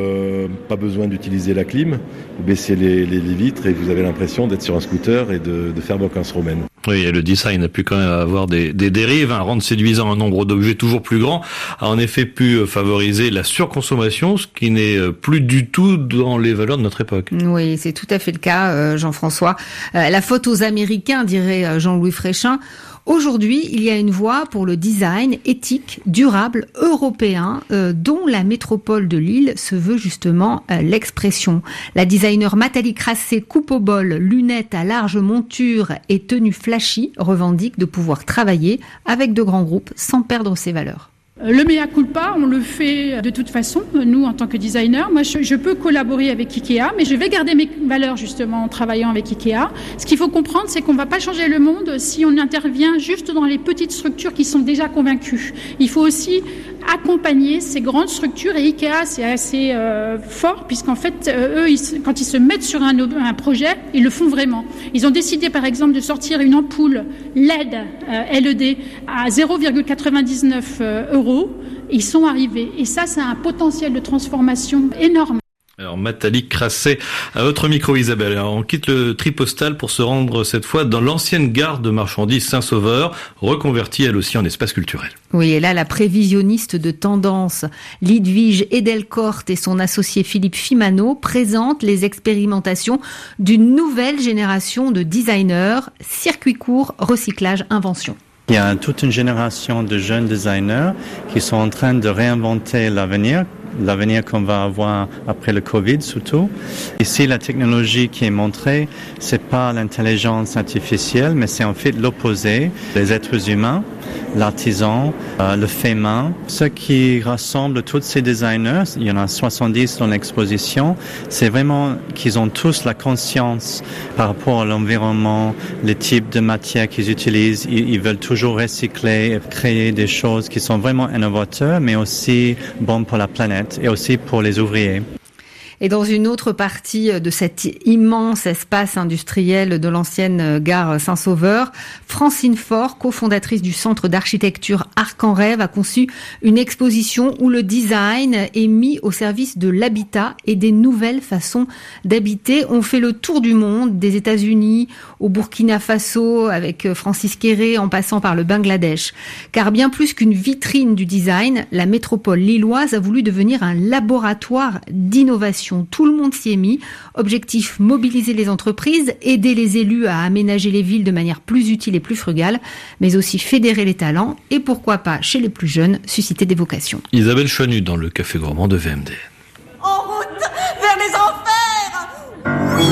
[SPEAKER 13] pas besoin d'utiliser la clim. Vous baissez les vitres et vous avez l'impression d'être sur un scooter et de faire vacances romaines.
[SPEAKER 3] Oui, et le design a pu quand même avoir des dérives, rendre séduisant un nombre d'objets toujours plus grand, a en effet pu favoriser la surconsommation, ce qui n'est plus du tout dans les valeurs de notre époque.
[SPEAKER 11] Oui, c'est tout à fait le cas, Jean-François. La faute aux Américains, dirait Jean-Louis Fréchin. Aujourd'hui, il y a une voie pour le design éthique, durable, européen, dont la métropole de Lille se veut justement l'expression. La designer Nathalie Crasset, coupe au bol, lunettes à large monture et tenue flashy, revendique de pouvoir travailler avec de grands groupes sans perdre ses valeurs.
[SPEAKER 14] Le mea culpa, on le fait de toute façon, nous en tant que designer. Moi, je peux collaborer avec Ikea, mais je vais garder mes valeurs justement en travaillant avec Ikea. Ce qu'il faut comprendre, c'est qu'on ne va pas changer le monde si on intervient juste dans les petites structures qui sont déjà convaincues. Il faut aussi accompagner ces grandes structures, et Ikea, c'est assez fort, puisqu'en fait, eux, quand ils se mettent sur un projet, ils le font vraiment. Ils ont décidé, par exemple, de sortir une ampoule LED, LED, à 0,99 €. Ils sont arrivés. Et ça, c'est un potentiel de transformation énorme.
[SPEAKER 3] Alors, Nathalie Crasset, à votre micro, Isabelle. Alors, on quitte le tri postal pour se rendre cette fois dans l'ancienne gare de marchandises Saint-Sauveur, reconvertie elle aussi en espace culturel.
[SPEAKER 11] Oui, et là, la prévisionniste de tendance, Lidwige Edelkort et son associé Philippe Fimano présentent les expérimentations d'une nouvelle génération de designers, circuit court, recyclage, invention.
[SPEAKER 15] Il y a toute une génération de jeunes designers qui sont en train de réinventer l'avenir qu'on va avoir après le Covid surtout. Ici, la technologie qui est montrée, c'est pas l'intelligence artificielle, mais c'est en fait l'opposé. Les êtres humains, l'artisan, le fait main. Ce qui rassemble tous ces designers, il y en a 70 dans l'exposition, c'est vraiment qu'ils ont tous la conscience par rapport à l'environnement, les types de matières qu'ils utilisent. Ils veulent toujours recycler, créer des choses qui sont vraiment innovateurs, mais aussi bonnes pour la planète et aussi pour les ouvriers.
[SPEAKER 11] Et dans une autre partie de cet immense espace industriel de l'ancienne gare Saint-Sauveur, Francine Faure, cofondatrice du Centre d'architecture Arc en Rêve, a conçu une exposition où le design est mis au service de l'habitat et des nouvelles façons d'habiter. On fait le tour du monde, des États-Unis au Burkina Faso avec Francis Kéré en passant par le Bangladesh. Car bien plus qu'une vitrine du design, la métropole lilloise a voulu devenir un laboratoire d'innovation. Tout le monde s'y est mis. Objectif, mobiliser les entreprises, aider les élus à aménager les villes de manière plus utile et plus frugale, mais aussi fédérer les talents et pourquoi pas, chez les plus jeunes, susciter des vocations.
[SPEAKER 3] Isabelle Chenu dans le Café Gourmand de VMD.
[SPEAKER 6] En route vers les enfers!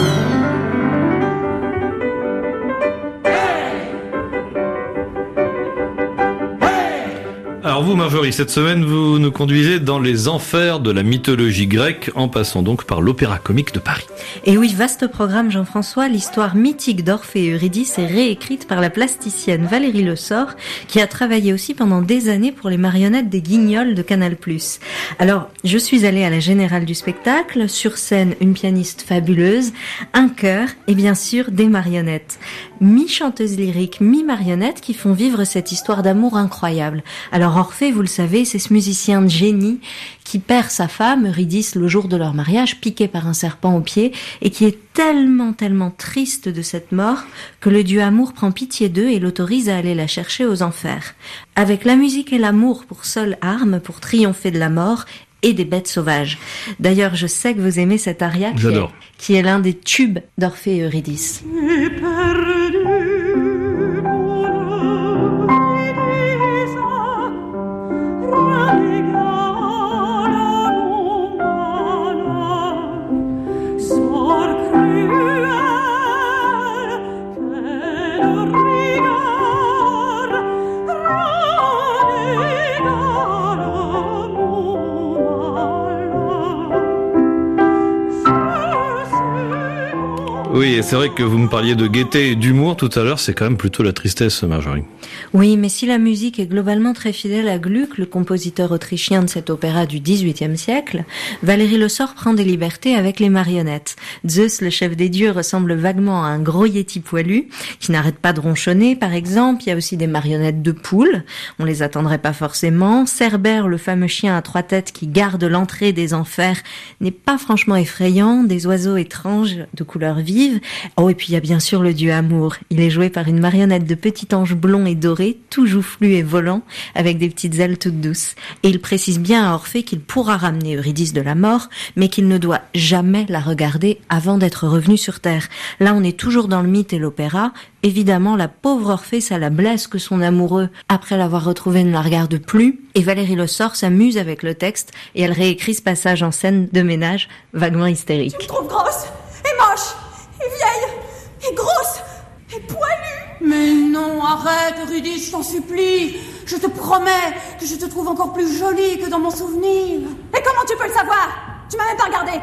[SPEAKER 3] Alors vous, Marjorie, cette semaine, vous nous conduisez dans les enfers de la mythologie grecque, en passant donc par l'Opéra Comique de Paris.
[SPEAKER 9] Et oui, vaste programme, Jean-François. L'histoire mythique d'Orphée et Eurydice est réécrite par la plasticienne Valérie Le Sort, qui a travaillé aussi pendant des années pour les marionnettes des Guignols de Canal+. Alors, je suis allée à la Générale du spectacle, sur scène une pianiste fabuleuse, un chœur et bien sûr des marionnettes. Mi-chanteuses lyriques, mi-marionnettes qui font vivre cette histoire d'amour incroyable. Alors Orphée, vous le savez, c'est ce musicien de génie qui perd sa femme, Eurydice, le jour de leur mariage, piqué par un serpent au pied, et qui est tellement triste de cette mort que le dieu amour prend pitié d'eux et l'autorise à aller la chercher aux enfers. Avec la musique et l'amour pour seule arme, pour triompher de la mort et des bêtes sauvages. D'ailleurs, je sais que vous aimez cet aria qui est l'un des tubes d'Orphée et Eurydice.
[SPEAKER 3] Oui, et c'est vrai que vous me parliez de gaieté et d'humour tout à l'heure, c'est quand même plutôt la tristesse, Marjorie.
[SPEAKER 9] Oui, mais si la musique est globalement très fidèle à Gluck, le compositeur autrichien de cet opéra du XVIIIe siècle, Valérie Le Sort prend des libertés avec les marionnettes. Zeus, le chef des dieux, ressemble vaguement à un gros yéti poilu, qui n'arrête pas de ronchonner, par exemple. Il y a aussi des marionnettes de poules, on les attendrait pas forcément. Cerbère, le fameux chien à 3 têtes qui garde l'entrée des enfers, n'est pas franchement effrayant. Des oiseaux étranges de couleurs vives, Oh, et puis il y a bien sûr le dieu Amour. Il est joué par une marionnette de petit ange blond et doré, tout joufflu et volant, avec des petites ailes toutes douces. Et il précise bien à Orphée qu'il pourra ramener Eurydice de la mort, mais qu'il ne doit jamais la regarder avant d'être revenu sur Terre. Là, on est toujours dans le mythe et l'opéra. Évidemment, la pauvre Orphée, ça la blesse que son amoureux, après l'avoir retrouvé, ne la regarde plus. Et Valérie Le Sort s'amuse avec le texte et elle réécrit ce passage en scène de ménage vaguement hystérique.
[SPEAKER 6] Tu me trouves grosse et moche et vieille et grosse et poilue. Mais non, arrête, Eurydice, je t'en supplie. Je te promets que je te trouve encore plus jolie que dans mon souvenir. Et comment tu peux le savoir? Tu m'as même pas regardé.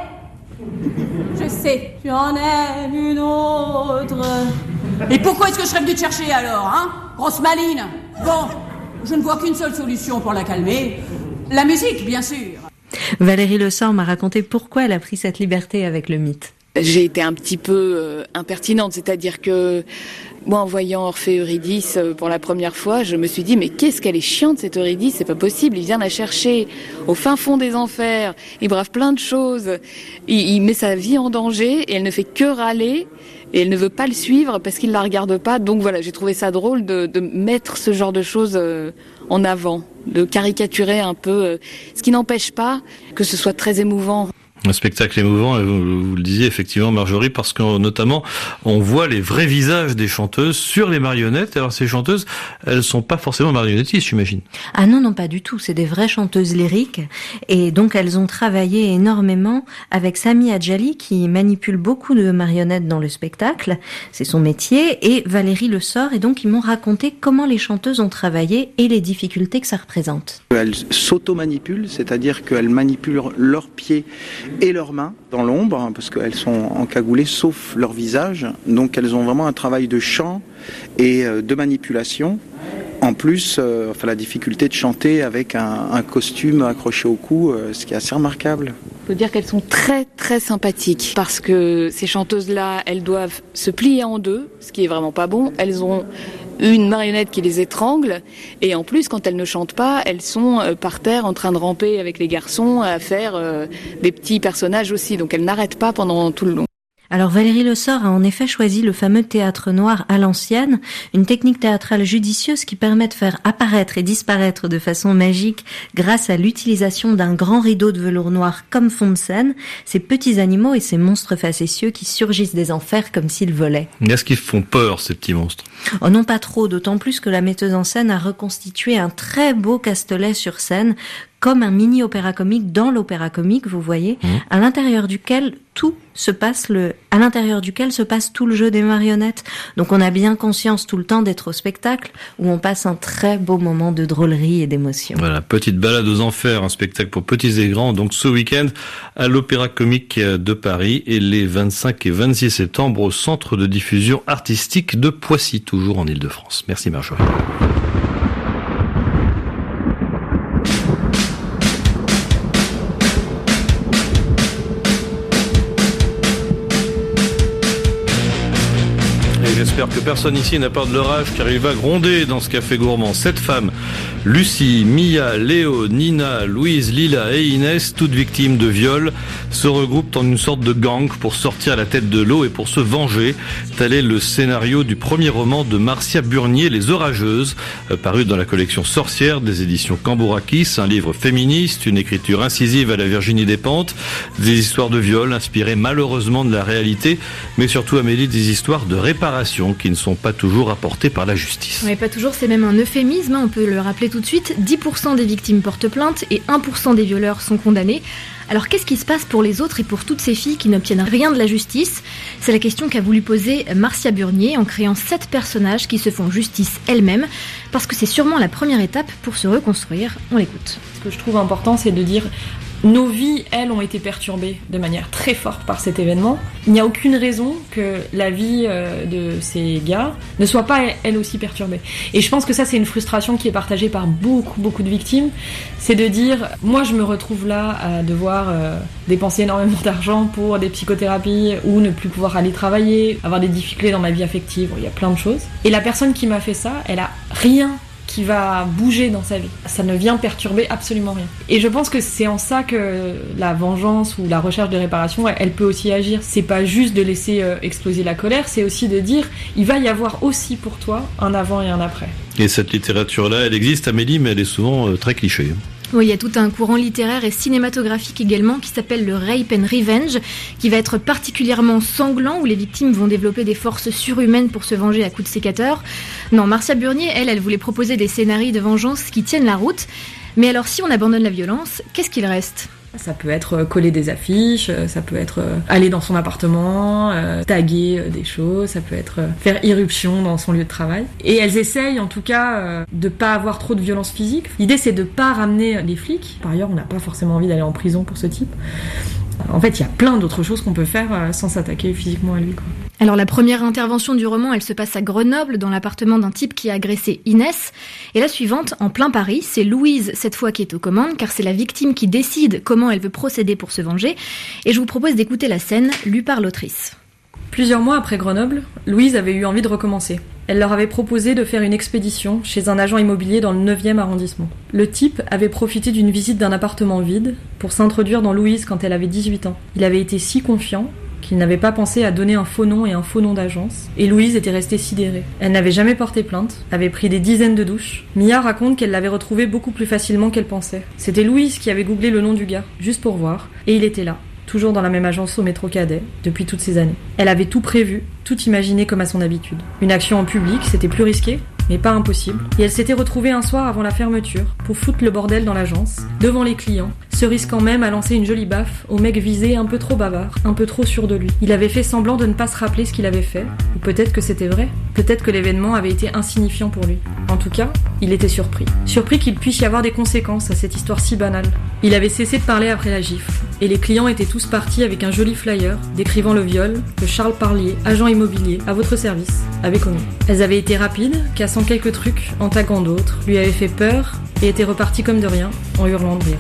[SPEAKER 6] Je sais, tu en aimes une autre. Et pourquoi est-ce que je serais venue te chercher alors, hein? Grosse maline. Bon, je ne vois qu'une seule solution pour la calmer. La musique, bien sûr.
[SPEAKER 9] Valérie Le Sort m'a raconté pourquoi elle a pris cette liberté avec le mythe.
[SPEAKER 16] J'ai été un petit peu impertinente, c'est-à-dire que moi, en voyant Orphée Eurydice pour la première fois, je me suis dit mais qu'est-ce qu'elle est chiante cette Eurydice, c'est pas possible, il vient la chercher au fin fond des enfers, il brave plein de choses, il met sa vie en danger et elle ne fait que râler et elle ne veut pas le suivre parce qu'il la regarde pas. Donc voilà, j'ai trouvé ça drôle de mettre ce genre de choses en avant, de caricaturer un peu, ce qui n'empêche pas que ce soit très émouvant.
[SPEAKER 3] Un spectacle émouvant, vous le disiez effectivement Marjorie, parce que notamment on voit les vrais visages des chanteuses sur les marionnettes. Alors ces chanteuses, elles sont pas forcément marionnettistes, j'imagine.
[SPEAKER 9] Ah non, pas du tout, c'est des vraies chanteuses lyriques et donc elles ont travaillé énormément avec Sami Adjali qui manipule beaucoup de marionnettes dans le spectacle, c'est son métier, et Valérie Le Sort, et donc ils m'ont raconté comment les chanteuses ont travaillé et les difficultés que ça représente.
[SPEAKER 17] Elles s'auto-manipulent, c'est-à-dire qu'elles manipulent leurs pieds et leurs mains dans l'ombre, parce qu'elles sont encagoulées sauf leur visage, donc elles ont vraiment un travail de chant et de manipulation. En plus, la difficulté de chanter avec un costume accroché au cou, ce qui est assez remarquable.
[SPEAKER 16] Il faut dire qu'elles sont très très sympathiques parce que ces chanteuses-là, elles doivent se plier en deux, ce qui est vraiment pas bon. Elles ont une marionnette qui les étrangle et en plus, quand elles ne chantent pas, elles sont par terre en train de ramper avec les garçons à faire des petits personnages aussi. Donc elles n'arrêtent pas pendant tout le long.
[SPEAKER 9] Alors Valérie Le Sort a en effet choisi le fameux théâtre noir à l'ancienne, une technique théâtrale judicieuse qui permet de faire apparaître et disparaître de façon magique, grâce à l'utilisation d'un grand rideau de velours noir comme fond de scène, ces petits animaux et ces monstres facétieux qui surgissent des enfers comme s'ils volaient.
[SPEAKER 3] Est-ce qu'ils font peur, ces petits monstres?
[SPEAKER 9] Oh non, pas trop, d'autant plus que la metteuse en scène a reconstitué un très beau Castelet sur scène, comme un mini opéra comique dans l'opéra comique, vous voyez, à l'intérieur duquel se passe tout le jeu des marionnettes. Donc on a bien conscience tout le temps d'être au spectacle où on passe un très beau moment de drôlerie et d'émotion.
[SPEAKER 3] Voilà, petite balade aux enfers, un spectacle pour petits et grands, donc ce week-end à l'Opéra Comique de Paris et les 25 et 26 septembre au Centre de diffusion artistique de Poissy, toujours en Ile-de-France. Merci Marjorie. J'espère que personne ici n'a peur de l'orage car il va gronder dans ce café gourmand. 7 femmes, Lucie, Mia, Léo, Nina, Louise, Lila et Inès, toutes victimes de viol, se regroupent en une sorte de gang pour sortir la tête de l'eau et pour se venger. Tel est le scénario du premier roman de Marcia Burnier, Les Orageuses, paru dans la collection Sorcières des éditions Cambourakis, un livre féministe, une écriture incisive à la Virginie Despentes, des histoires de viol inspirées malheureusement de la réalité, mais surtout Amélie, des histoires de réparation qui ne sont pas toujours apportées par la justice.
[SPEAKER 10] Oui, pas toujours, c'est même un euphémisme, on peut le rappeler tout de suite. 10% des victimes portent plainte et 1% des violeurs sont condamnés. Alors qu'est-ce qui se passe pour les autres et pour toutes ces filles qui n'obtiennent rien de la justice? C'est la question qu'a voulu poser Marcia Burnier en créant 7 personnages qui se font justice elles-mêmes, parce que c'est sûrement la première étape pour se reconstruire. On l'écoute.
[SPEAKER 18] Ce que je trouve important, c'est de dire nos vies, elles, ont été perturbées de manière très forte par cet événement. Il n'y a aucune raison que la vie de ces gars ne soit pas, elle aussi, perturbée. Et je pense que ça, c'est une frustration qui est partagée par beaucoup de victimes. C'est de dire, moi, je me retrouve là à devoir dépenser énormément d'argent pour des psychothérapies ou ne plus pouvoir aller travailler, avoir des difficultés dans ma vie affective, il y a plein de choses. Et la personne qui m'a fait ça, elle a rien qui va bouger dans sa vie. Ça ne vient perturber absolument rien. Et je pense que c'est en ça que la vengeance ou la recherche de réparation, elle peut aussi agir. C'est pas juste de laisser exploser la colère, c'est aussi de dire, il va y avoir aussi pour toi un avant et un après.
[SPEAKER 3] Et cette littérature-là, elle existe, Amélie, mais elle est souvent très cliché.
[SPEAKER 10] Oui, il y a tout un courant littéraire et cinématographique également qui s'appelle le Rape and Revenge, qui va être particulièrement sanglant, où les victimes vont développer des forces surhumaines pour se venger à coups de sécateur. Non, Marcia Burnier, elle voulait proposer des scénarios de vengeance qui tiennent la route. Mais alors, si on abandonne la violence, qu'est-ce qu'il reste ?
[SPEAKER 18] Ça peut être coller des affiches, ça peut être aller dans son appartement, taguer des choses, ça peut être faire irruption dans son lieu de travail. Et elles essayent en tout cas de pas avoir trop de violence physique. L'idée c'est de pas ramener les flics. Par ailleurs, on n'a pas forcément envie d'aller en prison pour ce type. En fait, il y a plein d'autres choses qu'on peut faire sans s'attaquer physiquement à lui, quoi.
[SPEAKER 10] Alors la première intervention du roman, elle se passe à Grenoble, dans l'appartement d'un type qui a agressé Inès. Et la suivante, en plein Paris, c'est Louise, cette fois qui est aux commandes, car c'est la victime qui décide comment elle veut procéder pour se venger. Et je vous propose d'écouter la scène, lue par l'autrice.
[SPEAKER 18] Plusieurs mois après Grenoble, Louise avait eu envie de recommencer. Elle leur avait proposé de faire une expédition chez un agent immobilier dans le 9e arrondissement. Le type avait profité d'une visite d'un appartement vide pour s'introduire dans Louise quand elle avait 18 ans. Il avait été si confiant qu'il n'avait pas pensé à donner un faux nom et un faux nom d'agence. Et Louise était restée sidérée. Elle n'avait jamais porté plainte, avait pris des dizaines de douches. Mia raconte qu'elle l'avait retrouvé beaucoup plus facilement qu'elle pensait. C'était Louise qui avait googlé le nom du gars, juste pour voir, et il était là. Toujours dans la même agence au métro Cadet, depuis toutes ces années. Elle avait tout prévu, tout imaginé comme à son habitude. Une action en public, c'était plus risqué, mais pas impossible. Et elle s'était retrouvée un soir avant la fermeture, pour foutre le bordel dans l'agence, devant les clients, se risquant même à lancer une jolie baffe au mec visé un peu trop bavard, un peu trop sûr de lui. Il avait fait semblant de ne pas se rappeler ce qu'il avait fait, ou peut-être que c'était vrai, peut-être que l'événement avait été insignifiant pour lui. En tout cas, il était surpris. Surpris qu'il puisse y avoir des conséquences à cette histoire si banale. Il avait cessé de parler après la gifle, et les clients étaient tous partis avec un joli flyer décrivant le viol que Charles Parlier, agent immobilier, à votre service, avait commis. Elles avaient été rapides, cassant quelques trucs, en taguant d'autres, lui avaient fait peur, et étaient repartis comme de rien, en hurlant de rire.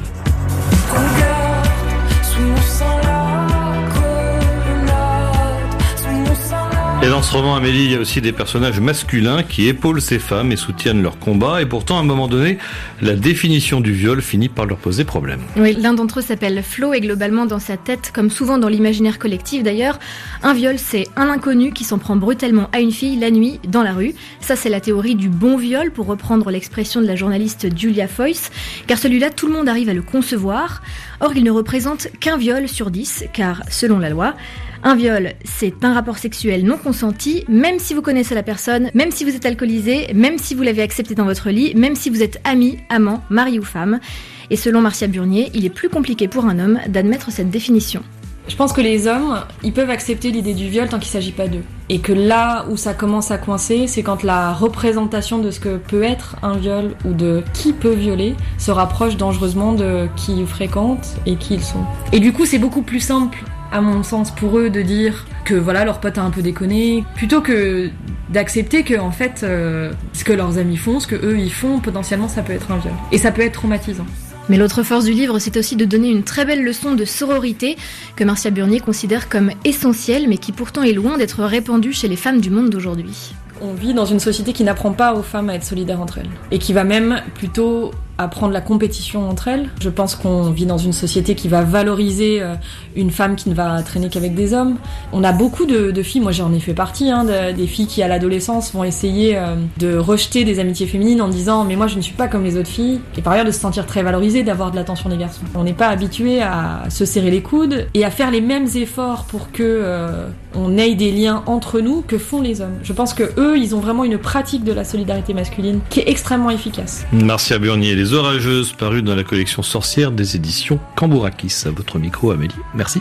[SPEAKER 3] Et dans ce roman, Amélie, il y a aussi des personnages masculins qui épaulent ces femmes et soutiennent leur combat. Et pourtant, à un moment donné, la définition du viol finit par leur poser problème.
[SPEAKER 10] Oui, l'un d'entre eux s'appelle Flo et globalement dans sa tête, comme souvent dans l'imaginaire collectif d'ailleurs, un viol c'est un inconnu qui s'en prend brutalement à une fille la nuit dans la rue. Ça c'est la théorie du bon viol pour reprendre l'expression de la journaliste Julia Foyce, car celui-là tout le monde arrive à le concevoir. Or il ne représente qu'un viol sur 10, car selon la loi, un viol, c'est un rapport sexuel non consenti, même si vous connaissez la personne, même si vous êtes alcoolisé, même si vous l'avez accepté dans votre lit, même si vous êtes ami, amant, mari ou femme. Et selon Marcia Burnier, il est plus compliqué pour un homme d'admettre cette définition.
[SPEAKER 18] Je pense que les hommes, ils peuvent accepter l'idée du viol tant qu'il ne s'agit pas d'eux. Et que là où ça commence à coincer, c'est quand la représentation de ce que peut être un viol ou de qui peut violer se rapproche dangereusement de qui ils fréquentent et qui ils sont. Et du coup, c'est beaucoup plus simple, à mon sens, pour eux de dire que voilà, leur pote a un peu déconné, plutôt que d'accepter que en fait, ce que leurs amis font, ce que eux ils font, potentiellement ça peut être un viol. Et ça peut être traumatisant.
[SPEAKER 10] Mais l'autre force du livre, c'est aussi de donner une très belle leçon de sororité que Marcia Burnier considère comme essentielle, mais qui pourtant est loin d'être répandue chez les femmes du monde d'aujourd'hui.
[SPEAKER 18] On vit dans une société qui n'apprend pas aux femmes à être solidaires entre elles, et qui va même plutôt apprendre la compétition entre elles. Je pense qu'on vit dans une société qui va valoriser une femme qui ne va traîner qu'avec des hommes. On a beaucoup de filles, moi j'en ai fait partie, des filles qui à l'adolescence vont essayer de rejeter des amitiés féminines en disant mais moi je ne suis pas comme les autres filles, et par ailleurs de se sentir très valorisée, d'avoir de l'attention des garçons. On n'est pas habitué à se serrer les coudes et à faire les mêmes efforts pour que on ait des liens entre nous que font les hommes. Je pense que eux, ils ont vraiment une pratique de la solidarité masculine qui est extrêmement efficace.
[SPEAKER 3] Marcia Burnier, Les Orageuses, paru dans la collection Sorcière des éditions Cambourakis. À votre micro, Amélie. Merci.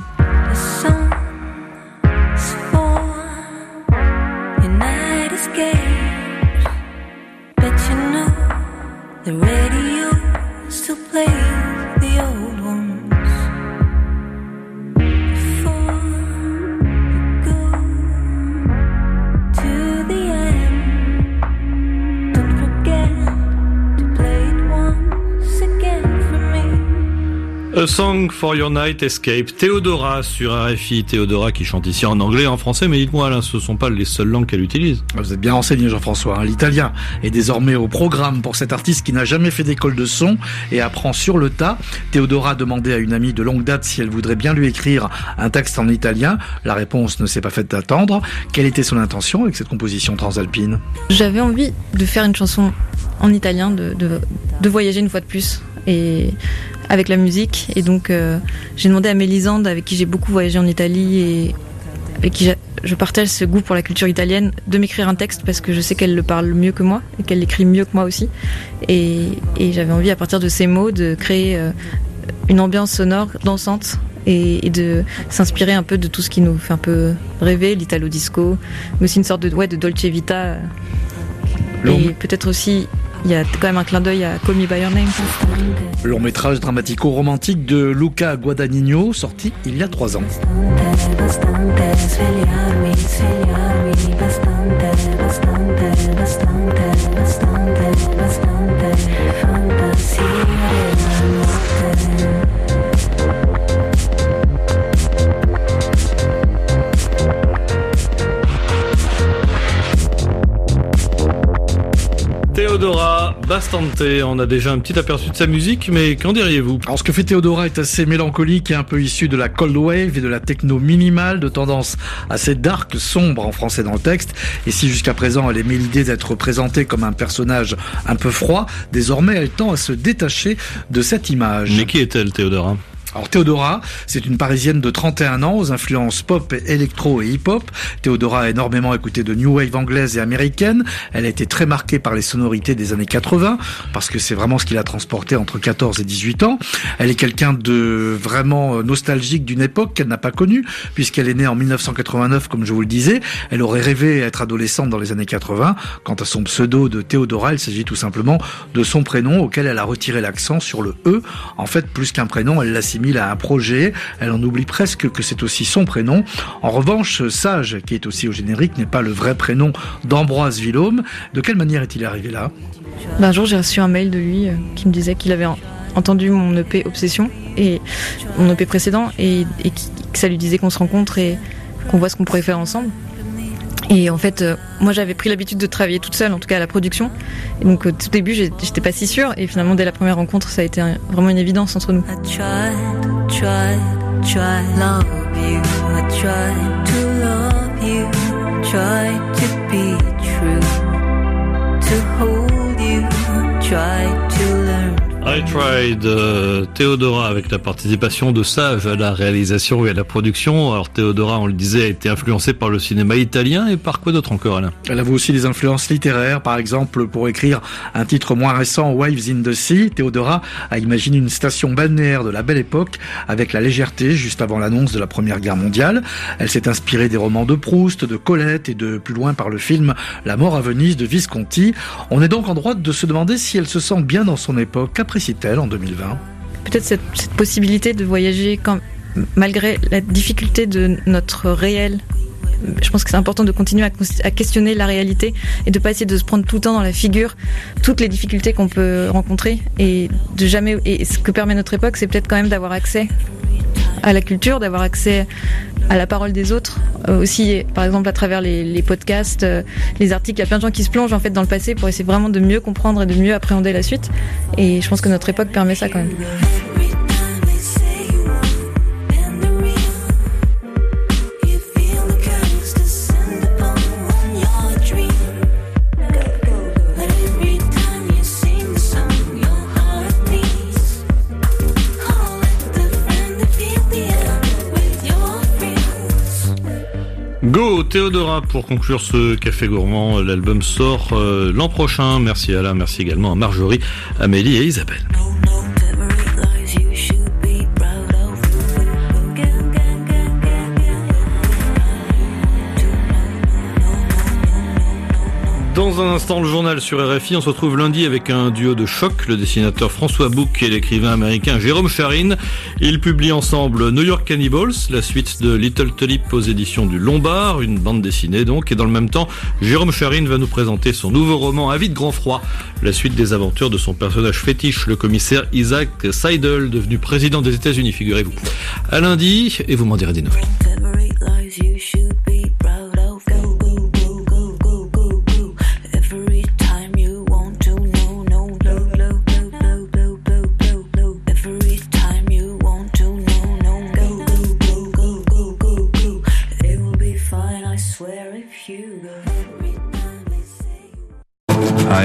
[SPEAKER 3] A Song for Your Night Escape, Théodora sur RFI. Théodora qui chante ici en anglais et en français, mais dites-moi Alain, ce ne sont pas les seules langues qu'elle utilise.
[SPEAKER 8] Vous êtes bien renseigné Jean-François, hein. L'italien est désormais au programme pour cet artiste qui n'a jamais fait d'école de son et apprend sur le tas. Théodora demandait à une amie de longue date si elle voudrait bien lui écrire un texte en italien. La réponse ne s'est pas faite attendre. Quelle était son intention avec cette composition transalpine ?
[SPEAKER 18] J'avais envie de faire une chanson en italien, de voyager une fois de plus. Et avec la musique, et donc j'ai demandé à Mélisande, avec qui j'ai beaucoup voyagé en Italie et avec qui je partage ce goût pour la culture italienne, de m'écrire un texte parce que je sais qu'elle le parle mieux que moi et qu'elle l'écrit mieux que moi aussi, et j'avais envie à partir de ces mots de créer une ambiance sonore dansante et de s'inspirer un peu de tout ce qui nous fait un peu rêver, l'italo disco, mais aussi une sorte de Dolce Vita, et peut-être aussi il y a quand même un clin d'œil à Call Me By Your Name.
[SPEAKER 8] Long métrage dramatico-romantique de Luca Guadagnino, sorti il y a 3 ans.
[SPEAKER 3] Théodora Bastante, on a déjà un petit aperçu de sa musique, mais qu'en diriez-vous ?
[SPEAKER 8] Alors ce que fait Théodora est assez mélancolique et un peu issu de la cold wave et de la techno minimale, de tendance assez dark, sombre en français dans le texte. Et si jusqu'à présent elle aimait l'idée d'être présentée comme un personnage un peu froid, désormais elle tend à se détacher de cette image.
[SPEAKER 3] Mais qui est-elle, Théodora ?
[SPEAKER 8] Alors Théodora, c'est une Parisienne de 31 ans aux influences pop, électro et hip-hop. Théodora a énormément écouté de new wave anglaise et américaine. Elle a été très marquée par les sonorités des années 80, parce que c'est vraiment ce qui l'a transportée entre 14 et 18 ans. Elle est quelqu'un de vraiment nostalgique d'une époque qu'elle n'a pas connue, puisqu'elle est née en 1989, comme je vous le disais. Elle aurait rêvé être adolescente dans les années 80. Quant à son pseudo de Théodora, il s'agit tout simplement de son prénom, auquel elle a retiré l'accent sur le E. En fait, plus qu'un prénom, elle l'assimile à un projet, elle en oublie presque que c'est aussi son prénom. En revanche, Sage, qui est aussi au générique, n'est pas le vrai prénom d'Ambroise Villaume. De quelle manière est-il arrivé là ?
[SPEAKER 18] Un jour, j'ai reçu un mail de lui qui me disait qu'il avait entendu mon EP Obsession, et mon EP précédent, et que ça lui disait qu'on se rencontre et qu'on voit ce qu'on pourrait faire ensemble. Et en fait, moi j'avais pris l'habitude de travailler toute seule, en tout cas à la production. Et donc au tout début, j'étais pas si sûre. Et finalement, dès la première rencontre, ça a été vraiment une évidence entre nous.
[SPEAKER 3] I Tried, Théodora, avec la participation de Sage à la réalisation et à la production. Alors Théodora, on le disait, a été influencée par le cinéma italien, et par quoi d'autre encore, Alain ?
[SPEAKER 8] Elle avoue aussi des influences littéraires, par exemple pour écrire un titre moins récent, Waves in the Sea. Théodora a imaginé une station balnéaire de la Belle Époque avec la légèreté juste avant l'annonce de la Première Guerre mondiale. Elle s'est inspirée des romans de Proust, de Colette et de plus loin par le film La mort à Venise de Visconti. On est donc en droit de se demander si elle se sent bien dans son époque. Qu'apprécie-t-elle en 2020 ?
[SPEAKER 18] Peut-être cette possibilité de voyager malgré la difficulté de notre réel. Je pense que c'est important de continuer à questionner la réalité et de pas essayer de se prendre tout le temps dans la figure toutes les difficultés qu'on peut rencontrer, et ce que permet notre époque, c'est peut-être quand même d'avoir accès à la culture, d'avoir accès à la parole des autres, aussi par exemple à travers les podcasts, les articles. Il y a plein de gens qui se plongent en fait dans le passé pour essayer vraiment de mieux comprendre et de mieux appréhender la suite, et je pense que notre époque permet ça quand même.
[SPEAKER 3] Go Théodora pour conclure ce café gourmand. L'album sort l'an prochain. Merci Alain, merci également à Marjorie, Amélie et Isabelle. Dans un instant, le journal sur RFI. On se retrouve lundi avec un duo de choc, le dessinateur François Bouc et l'écrivain américain Jérôme Charine. Ils publient ensemble New York Cannibals, la suite de Little Tulip aux éditions du Lombard, une bande dessinée donc. Et dans le même temps, Jérôme Charine va nous présenter son nouveau roman À vide grand froid, la suite des aventures de son personnage fétiche, le commissaire Isaac Seidel, devenu président des États-Unis, figurez-vous. À lundi, et vous m'en direz des nouvelles.